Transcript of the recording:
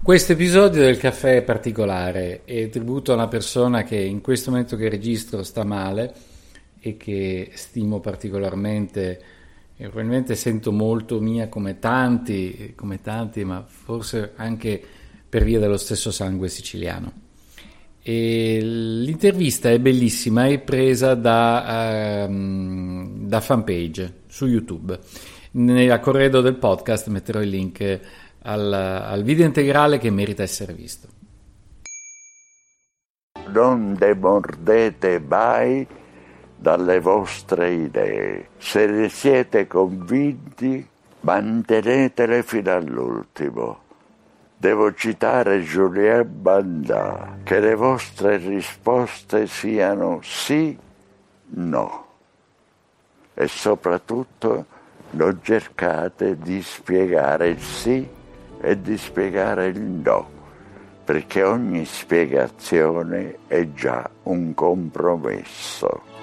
Questo episodio del caffè è particolare, è tributo a una persona che in questo momento che registro sta male e che stimo particolarmente e probabilmente sento molto mia come tanti, ma forse anche per via dello stesso sangue siciliano. E l'intervista è bellissima, è presa da fanpage su YouTube. Nella corredo del podcast metterò il link al video integrale che merita essere visto. Non demordete mai dalle vostre idee. Se ne siete convinti, mantenetele fino all'ultimo. Devo citare Julien Banda, che le vostre risposte siano sì, no. E soprattutto non cercate di spiegare il sì e di spiegare il no, perché ogni spiegazione è già un compromesso.